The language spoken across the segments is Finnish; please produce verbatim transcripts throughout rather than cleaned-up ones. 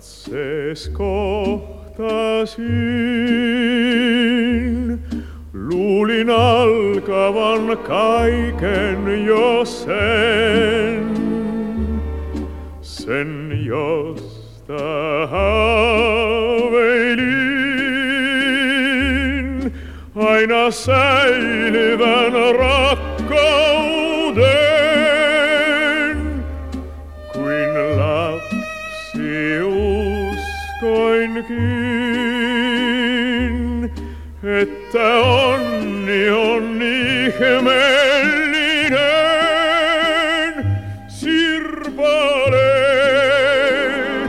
katsees kohtasin. Luulin alkavan kaiken jo sen, sen josta haaveilin, aina säilyvän rakkauden. Kuin lapsi uskoinkin, että onni on ihmeellinen. Sirpaleet,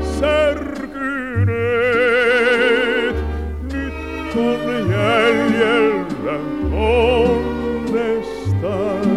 särkyneet, nyt on jäljellä onnestaan.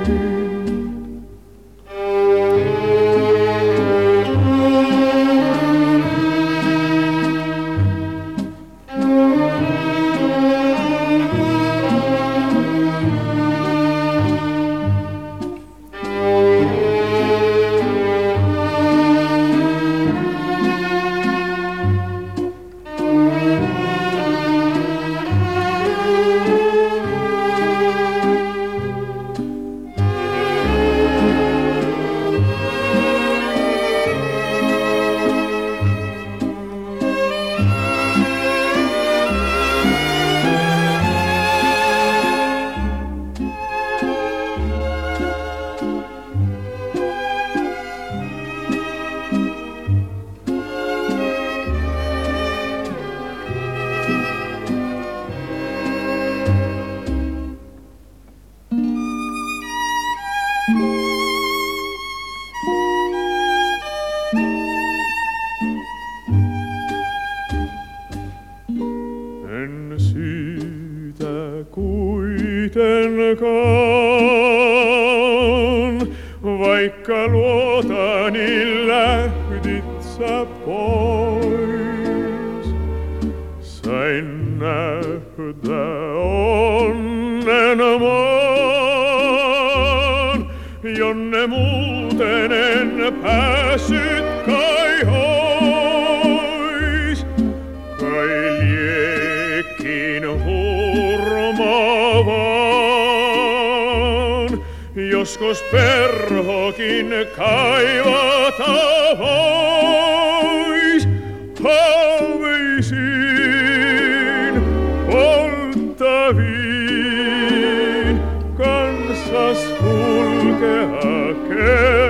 En syytä kuitenkaan, vaikka luotani lähdit sä pois. Sain nähdä onnen maan, jonne muuten en päässyt kai hois. Kai liekin hurmaavaan, joskus perhokin kaivata vois. Haaveisiin polttaviin kanssas kulkea